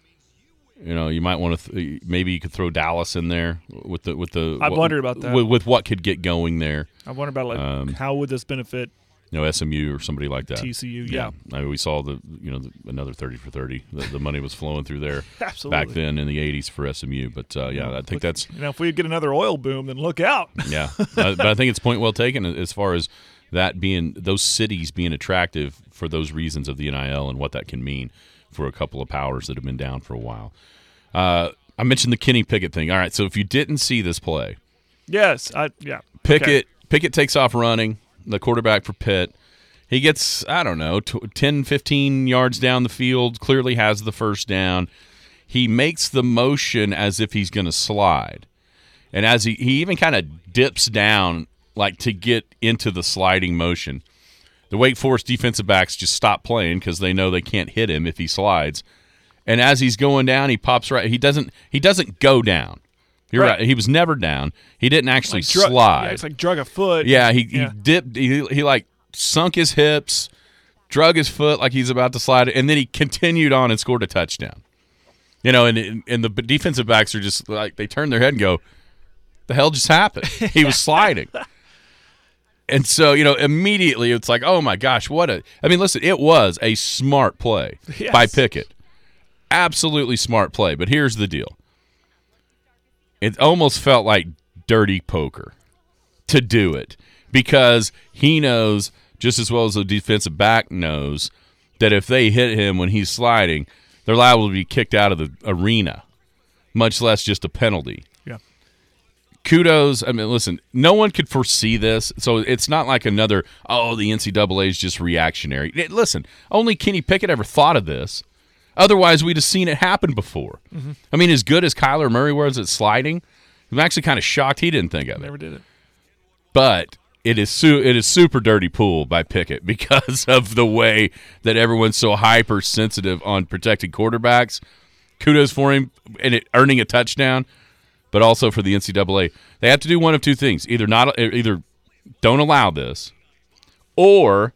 You might want to maybe you could throw Dallas in there with the. I've wondered about that. With what could get going there. I wonder about how would this benefit SMU or somebody like that. TCU, yeah. I mean, we saw another 30 for 30. The money was flowing through there Absolutely. Back then in the 80s for SMU. But I think that's if we get another oil boom, then look out. Yeah, but I think it's point well taken as far as that being those cities being attractive for those reasons of the NIL and what that can mean for a couple of powers that have been down for a while. I mentioned the Kenny Pickett thing. All right, so if you didn't see this play, yes, Pickett takes off running, the quarterback for Pitt. He gets, 10, 15 yards down the field, clearly has the first down. He makes the motion as if he's going to slide. And as he even kind of dips down like to get into the sliding motion. The Wake Forest defensive backs just stop playing because they know they can't hit him if he slides. And as he's going down, he pops right. He doesn't go down. You're right. He was never down. He didn't actually slide. Yeah, it's like drug a foot. Yeah, he dipped. He like sunk his hips, drug his foot like he's about to slide, and then he continued on and scored a touchdown. And the defensive backs are just like they turn their head and go, "The hell just happened?" He was sliding. And so, immediately it's like, oh, my gosh, listen, it was a smart play by Pickett. Absolutely smart play. But here's the deal. It almost felt like dirty poker to do it because he knows, just as well as the defensive back knows, that if they hit him when he's sliding, they're liable to be kicked out of the arena, much less just a penalty. Yeah. kudos. I mean, listen, no one could foresee this, so it's not like another, the NCAA is just reactionary. Listen, only Kenny Pickett ever thought of this. Otherwise, we'd have seen it happen before. Mm-hmm. I mean, as good as Kyler Murray was at sliding, I'm actually kind of shocked he didn't think of it. Never did it. But it is super dirty pool by Pickett because of the way that everyone's so hypersensitive on protecting quarterbacks. Kudos for him and it earning a touchdown. But also for the NCAA, they have to do one of two things: either don't allow this, or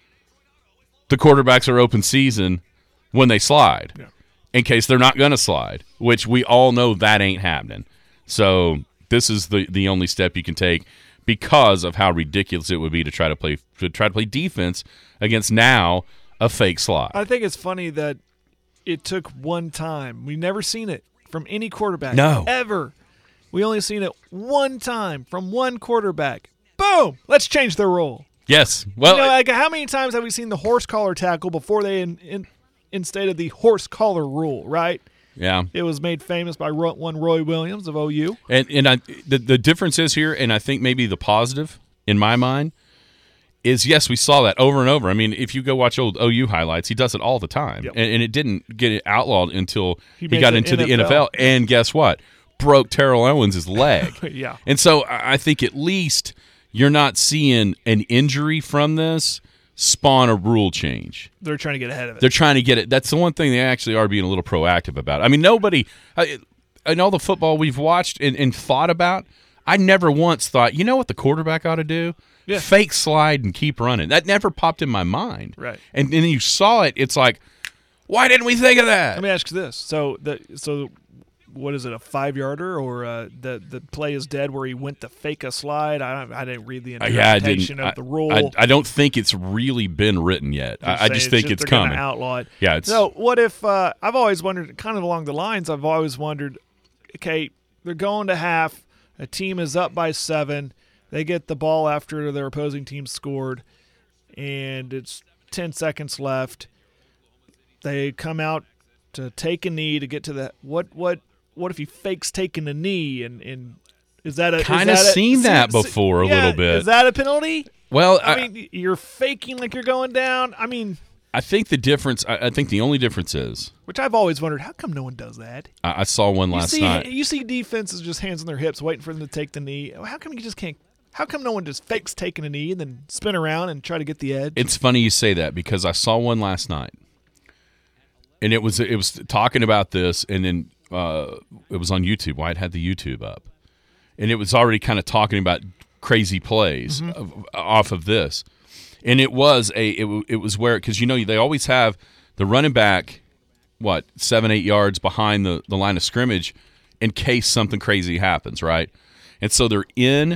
the quarterbacks are open season when they slide, in case they're not going to slide, which we all know that ain't happening. So this is the only step you can take because of how ridiculous it would be to try to play defense against now a fake slide. I think it's funny that it took one time. We've never seen it from any quarterback. No. Ever. We only seen it one time from one quarterback. Boom! Let's change the rule. Yes. Well, how many times have we seen the horse collar tackle before they instated the horse collar rule, right? Yeah. It was made famous by one Roy Williams of OU. And the difference is here, and I think maybe the positive in my mind is, yes, we saw that over and over. I mean, if you go watch old OU highlights, he does it all the time. Yep. And it didn't get outlawed until he got into the NFL. And guess what? Broke Terrell Owens' leg. Yeah. And so I think at least you're not seeing an injury from this spawn a rule change. They're trying to get ahead of it. They're trying to get it. That's the one thing they actually are being a little proactive about. I mean, nobody in all the football we've watched and thought about, I never once thought, you know what the quarterback ought to do? Yeah. Fake slide and keep running. That never popped in my mind. Right. And then you saw it, it's like, why didn't we think of that? Let me ask you this. So what is it, a 5-yarder, or the play is dead where he went to fake a slide? I didn't read the interpretation of the rule. I don't think it's really been written yet. I just think it's coming. They're going to outlaw it. Yeah. So what if I've always wondered, kind of along the lines, I've always wondered, okay, they're going to half, a team is up by 7, they get the ball after their opposing team scored, and it's 10 seconds left. They come out to take a knee to get to the what if he fakes taking a knee, and is that a kind of seen that before a little bit? Is that a penalty? Well, I mean, you're faking like you're going down. I mean, I think the difference. I think the only difference is, which I've always wondered, how come no one does that? I saw one last night. You see defenses just hands on their hips, waiting for them to take the knee. How come you just can't? How come no one just fakes taking a knee and then spin around and try to get the edge? It's funny you say that because I saw one last night, and it was talking about this, and then it was on YouTube. Wyatt had the YouTube up, and it was already kind of talking about crazy plays off of this, and it was where, because they always have the running back 7-8 yards behind the line of scrimmage in case something crazy happens, right? And so they're in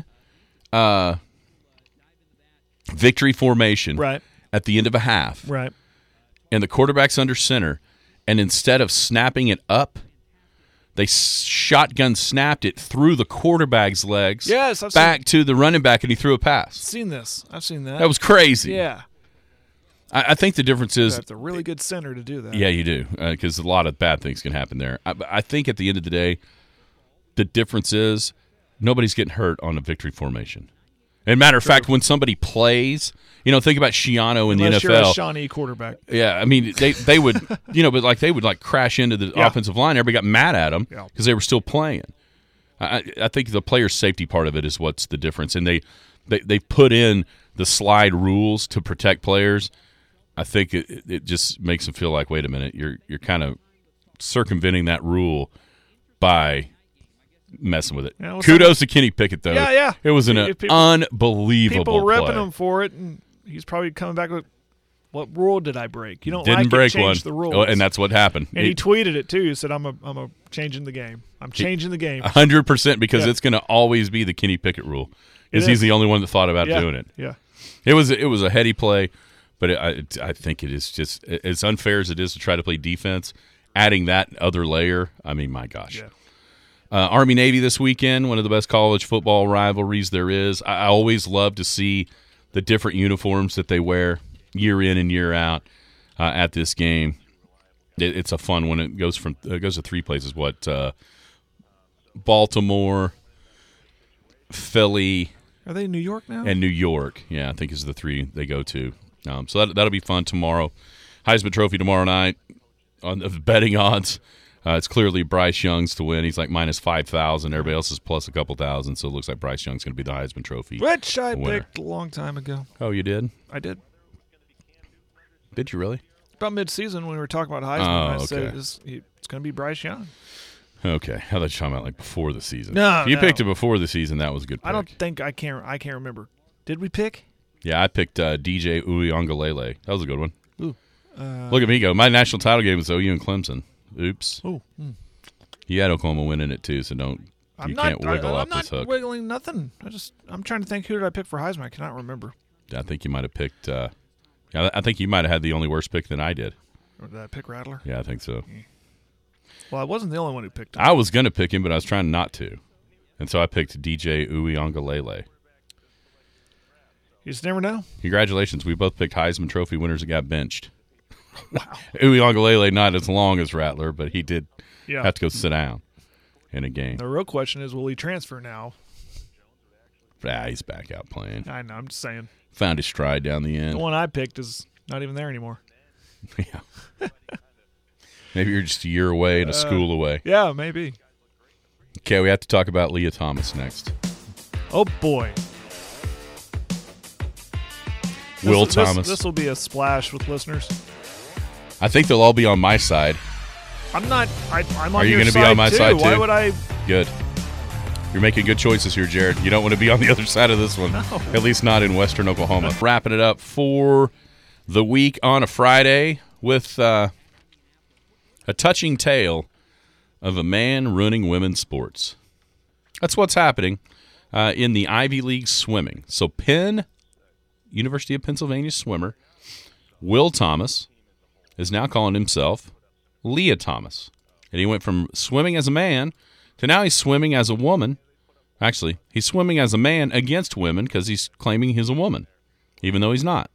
victory formation right at the end of a half, right, and the quarterback's under center, and instead of snapping it up, they shotgun snapped it through the quarterback's legs, back to the running back, and he threw a pass. I've seen that. That was crazy. Yeah. I think the difference is that's a really good center to do that. Yeah, you do, because a lot of bad things can happen there. I think at the end of the day, the difference is nobody's getting hurt on a victory formation. And matter of fact, when somebody plays, think about Schiano in Unless the NFL. You're a Shawnee quarterback. Yeah, I mean they would, but they would crash into the offensive line. Everybody got mad at them because they were still playing. I think the player safety part of it is what's the difference, and they put in the slide rules to protect players. I think it just makes them feel like, wait a minute, you're kind of circumventing that rule by messing with it. Yeah, kudos to Kenny Pickett, though. Yeah. It was an unbelievable people play. ripping him for it, and he's probably coming back with, what rule did I break? You don't Didn't like break it, change one. the rules. Oh, and that's what happened. And he tweeted it, too. He said, I'm changing the game. I'm changing the game. 100%, because it's going to always be the Kenny Pickett rule, because he's the only one that thought about doing it. Yeah. It was a heady play, but I think it is just as unfair as it is to try to play defense. Adding that other layer, I mean, my gosh. Yeah. Army-Navy this weekend, one of the best college football rivalries there is. I always love to see the different uniforms that they wear year in and year out at this game. It's a fun one. It goes to 3 places. Baltimore, Philly, Are they in New York now? and New York. Yeah, I think is the three they go to. So that'll be fun tomorrow. Heisman Trophy tomorrow night on the betting odds. It's clearly Bryce Young's to win. He's like minus 5,000. Everybody else is plus a couple thousand. So it looks like Bryce Young's going to be the Heisman Trophy Which I winner. picked a long time ago. Oh, you did? I did. Did you really? About mid-season when we were talking about Heisman, Oh, I said okay. it's going to be Bryce Young. Okay. I thought you were talking about like before the season. No, If you no. picked it before the season, that was a good pick. I don't think I can't remember. Did we pick? Yeah, I picked DJ Uiagalelei. That was a good one. Ooh. Look at me go. My national title game was OU and Clemson. Oops. Oh. You had Oklahoma winning it too, so you can't wiggle I'm off not this hook. wiggling nothing. I'm trying to think who did I pick for Heisman. I cannot remember. I think you might have picked. I think you might have had the only worse pick than I did. Or did I pick Rattler? Yeah, I think so. Well, I wasn't the only one who picked him. I was gonna pick him, but I was trying not to, and so I picked DJ Uiagalelei. You just never know. Congratulations, we both picked Heisman Trophy winners that got benched. Wow. Uiagalelei not as long as Rattler, but he did Yeah. have to go sit down in a game. The real question is, will he transfer now? He's back out playing. I know. I'm just saying. Found his stride down the end. The one I picked is not even there anymore. Yeah. Maybe you're just a year away and a school away. Yeah, maybe. Okay, we have to talk about Leah Thomas next. Oh boy. Will Thomas. This will be a splash with listeners. I think they'll all be on my side. I'm not. I'm on Are you your gonna side be on my too. side, Why too? would I? Good. You're making good choices here, Jared. You don't want to be on the other side of this one. No. At least not in Western Oklahoma. Wrapping it up for the week on a Friday with a touching tale of a man ruining women's sports. That's what's happening in the Ivy League swimming. So Penn, University of Pennsylvania swimmer, Will Thomas, is now calling himself Leah Thomas. And he went from swimming as a man to now he's swimming as a woman. Actually, he's swimming as a man against women because he's claiming he's a woman, even though he's not.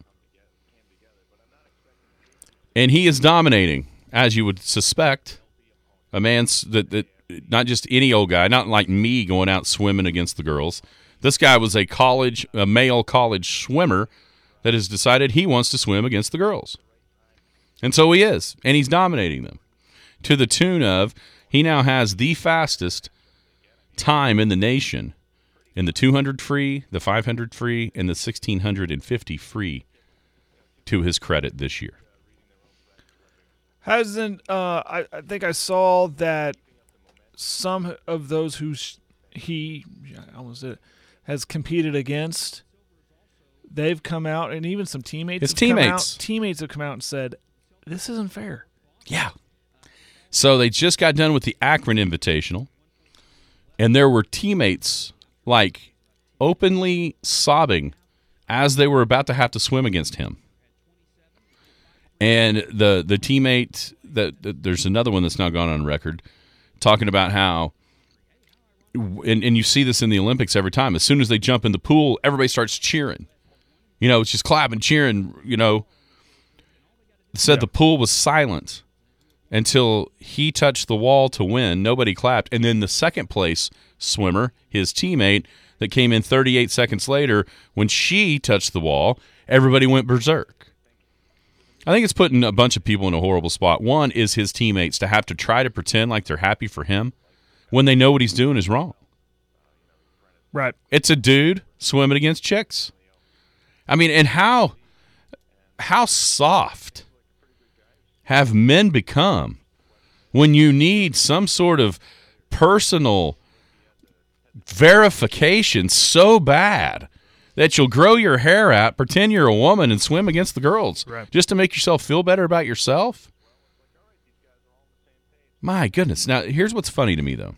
And he is dominating, as you would suspect, a man's that not just any old guy, not like me going out swimming against the girls. This guy was a male college swimmer that has decided he wants to swim against the girls. And so he is, and he's dominating them to the tune of he now has the fastest time in the nation in the 200 free, the 500 free, and the 1650 free to his credit this year. Hasn't I think I saw that some of those who I almost did it, has competed against, they've come out, and even some teammates. His have come teammates. out, teammates have come out and said, "This isn't fair." Yeah. So they just got done with the Akron Invitational, and there were teammates like openly sobbing as they were about to have to swim against him. And the teammate that there's another one that's now gone on record talking about how, and you see this in the Olympics every time. As soon as they jump in the pool, everybody starts cheering. You know, it's just clapping, cheering. You know, said the pool was silent until he touched the wall to win. Nobody clapped, and then the second place swimmer, his teammate, that came in 38 seconds later, when she touched the wall, everybody went berserk. I think it's putting a bunch of people in a horrible spot. One is his teammates to have to try to pretend like they're happy for him when they know what he's doing is wrong. Right. It's a dude swimming against chicks. I mean, and how soft have men become when you need some sort of personal verification so bad that you'll grow your hair out, pretend you're a woman, and swim against the girls just to make yourself feel better about yourself? My goodness. Now, here's what's funny to me, though.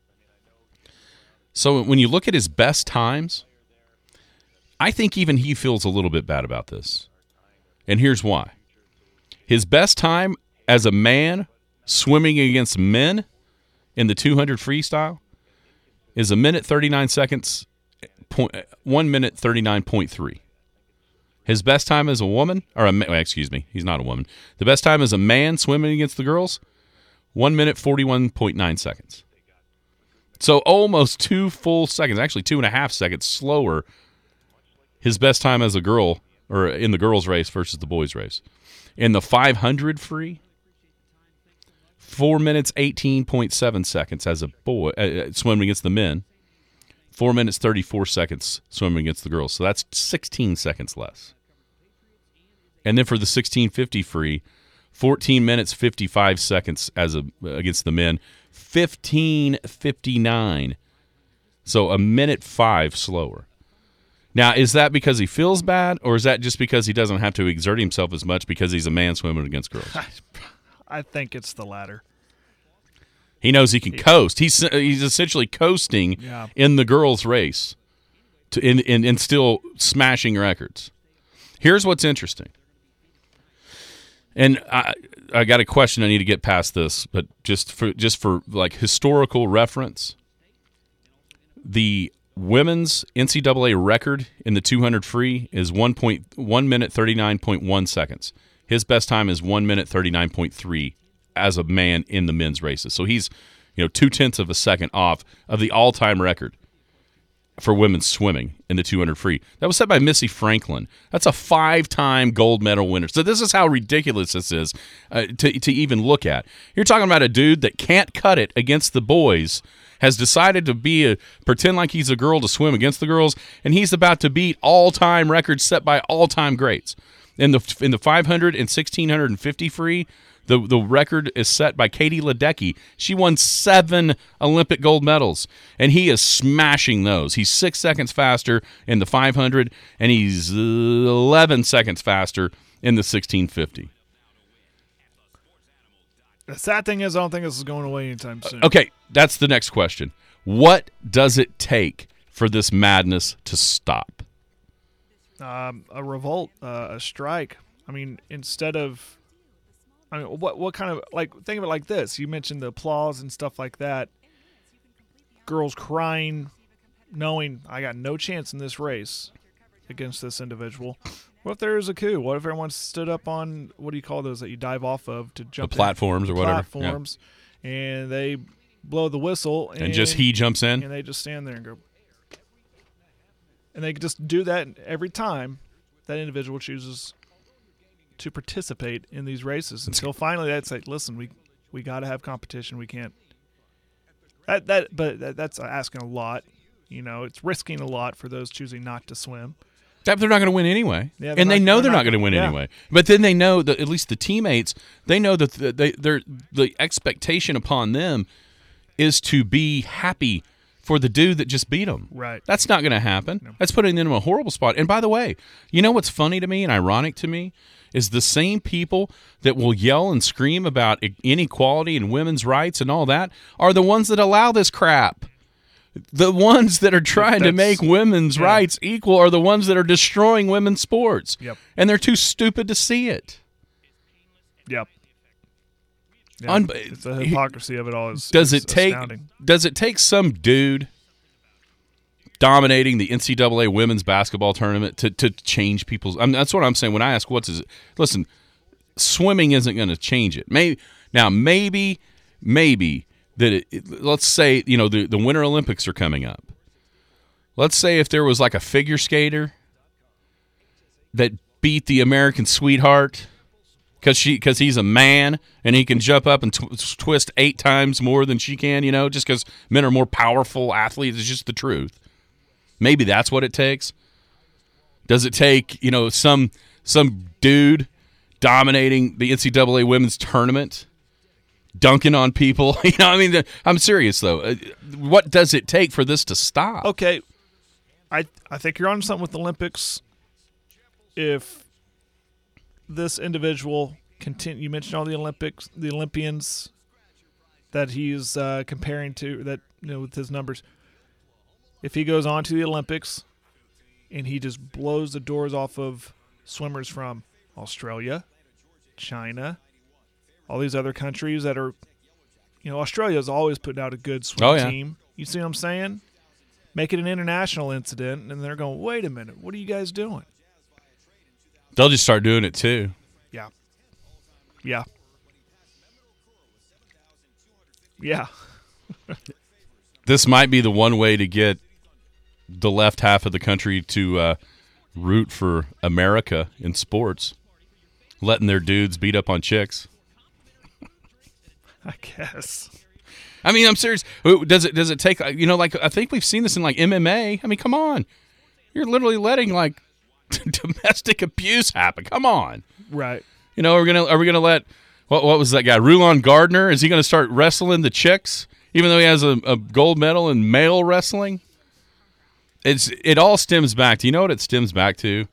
So when you look at his best times, I think even he feels a little bit bad about this. And here's why. His best time as a man swimming against men in the 200 freestyle is 1 minute 39 seconds, 1 minute 39.3. His best time as a woman, he's not a woman. The best time as a man swimming against the girls, 1 minute 41.9 seconds. So almost 2 full seconds, actually 2.5 seconds slower, his best time as a girl, or in the girls' race versus the boys' race. In the 500 free, 4 minutes 18.7 seconds as a boy swimming against the men. 4 minutes 34 seconds swimming against the girls. So that's 16 seconds less. And then for the 1650 free, 14 minutes 55 seconds against the men. 15:59. So a minute 5 slower. Now, is that because he feels bad, or is that just because he doesn't have to exert himself as much because he's a man swimming against girls? I think it's the latter. He knows he can coast. He's essentially coasting in the girls' race and still smashing records. Here's what's interesting. And I got a question. I need to get past this, but just for like historical reference, the women's NCAA record in the 200 free is 1 minute 39.1 seconds. His best time is 1 minute 39.3 as a man in the men's races. So he's 0.2 of a second off of the all-time record for women's swimming in the 200 free. That was set by Missy Franklin. That's a 5-time gold medal winner. So this is how ridiculous this is to even look at. You're talking about a dude that can't cut it against the boys, has decided to pretend like he's a girl to swim against the girls, and he's about to beat all-time records set by all-time greats. In the 500 and 1650 free, the record is set by Katie Ledecky. She won 7 Olympic gold medals, and he is smashing those. He's 6 seconds faster in the 500, and he's 11 seconds faster in the 1650. The sad thing is, I don't think this is going away anytime soon. Okay, that's the next question. What does it take for this madness to stop? A revolt, a strike. I mean, what kind of, think of it like this. You mentioned the applause and stuff like that. Girls crying, knowing I got no chance in this race against this individual. What if there is a coup? What if everyone stood up on, what do you call those that you dive off of to jump the platforms or whatever? Platforms, and they blow the whistle. And just he jumps in? And they just stand there and go. And they just do that every time that individual chooses to participate in these races until finally that's like, listen, we got to have competition. We can't. But that's asking a lot. It's risking a lot for those choosing not to swim. They're not going to win anyway, and they know they're not going to win anyway. But then they know that at least the teammates, they know that the expectation upon them is to be happy for the dude that just beat them. Right. That's not going to happen. No. That's putting them in a horrible spot. And by the way, you know what's funny to me and ironic to me is the same people that will yell and scream about inequality and women's rights and all that are the ones that allow this crap. The ones that are trying to make women's rights equal are the ones that are destroying women's sports. Yep. And they're too stupid to see it. Yep. It's the hypocrisy of it all. Does it take some dude dominating the NCAA women's basketball tournament to change people's? That's what I'm saying when I ask listen, swimming isn't going to change it. Maybe that let's say the Winter Olympics are coming up. Let's say if there was like a figure skater that beat the American sweetheart because he's a man and he can jump up and twist 8 times more than she can, just because men are more powerful athletes. It's just the truth. Maybe that's what it takes. Does it take some dude dominating the NCAA women's tournament? Dunking on people, I'm serious though. What does it take for this to stop? Okay, I think you're on something with the Olympics. If this individual you mentioned all the Olympians that he's comparing to that with his numbers. If he goes on to the Olympics and he just blows the doors off of swimmers from Australia, China, all these other countries that are, Australia's always putting out a good swim team. You see what I'm saying? Make it an international incident, and they're going, wait a minute, what are you guys doing? They'll just start doing it too. Yeah. Yeah. Yeah. this might be the one way to get the left half of the country to root for America in sports, letting their dudes beat up on chicks. I guess. I mean, I'm serious. Does it take, like I think we've seen this in like MMA. I mean, come on. You're literally letting like domestic abuse happen. Come on. Right. Are we gonna let what was that guy? Rulon Gardner? Is he gonna start wrestling the chicks, even though he has a gold medal in male wrestling? It all stems back. Do you know what it stems back to?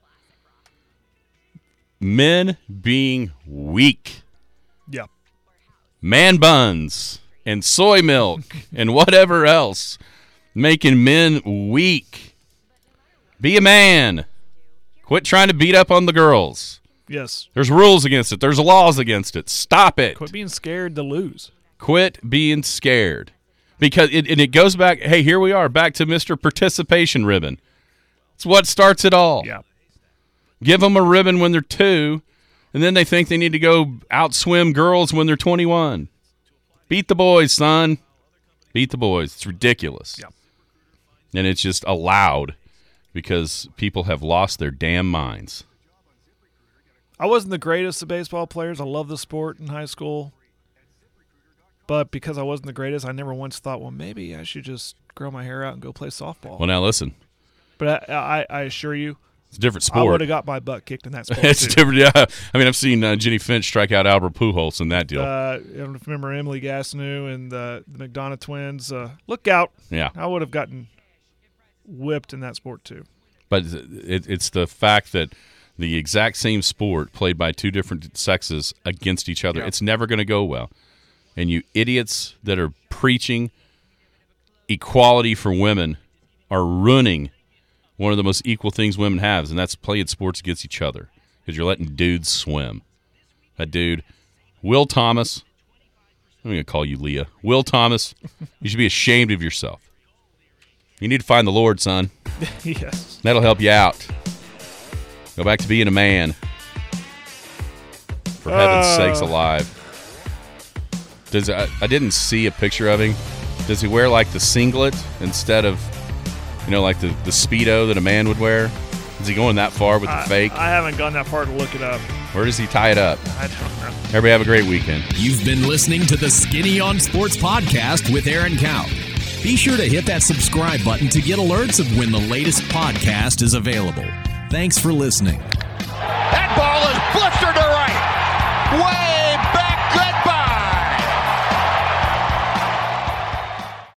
Men being weak. Yeah. Man buns and soy milk and whatever else, making men weak. Be a man. Quit trying to beat up on the girls. Yes. There's rules against it. There's laws against it. Stop it. Quit being scared to lose. Quit being scared. Because it goes back, hey, here we are, back to Mr. Participation Ribbon. It's what starts it all. Yeah. Give them a ribbon when they're 2, and then they think they need to go outswim girls when they're 21. Beat the boys, son. Beat the boys. It's ridiculous. Yeah. And it's just allowed because people have lost their damn minds. I wasn't the greatest of baseball players. I loved the sport in high school. But because I wasn't the greatest, I never once thought, well, maybe I should just grow my hair out and go play softball. Well, now listen. But I assure you, it's a different sport. I would have got my butt kicked in that sport. It's too. different, yeah. I mean, I've seen Jenny Finch strike out Albert Pujols in that deal. I don't know if you remember Emily Gastineau and the McDonough twins. Look out. Yeah. I would have gotten whipped in that sport too. But it's the fact that the exact same sport played by 2 different sexes against each other. Yeah. It's never going to go well. And you idiots that are preaching equality for women are ruining one of the most equal things women have, and that's playing sports against each other because you're letting dudes swim. That dude, Will Thomas, I'm going to call you Leah. Will Thomas, you should be ashamed of yourself. You need to find the Lord, son. Yes. That'll help you out. Go back to being a man. For heaven's sakes alive. I didn't see a picture of him. Does he wear like the singlet instead of, like the Speedo that a man would wear? Is he going that far with the fake? I haven't gone that far to look it up. Where does he tie it up? I don't know. Everybody have a great weekend. You've been listening to the Skinny on Sports podcast with Aaron Cow. Be sure to hit that subscribe button to get alerts of when the latest podcast is available. Thanks for listening. That ball is blistered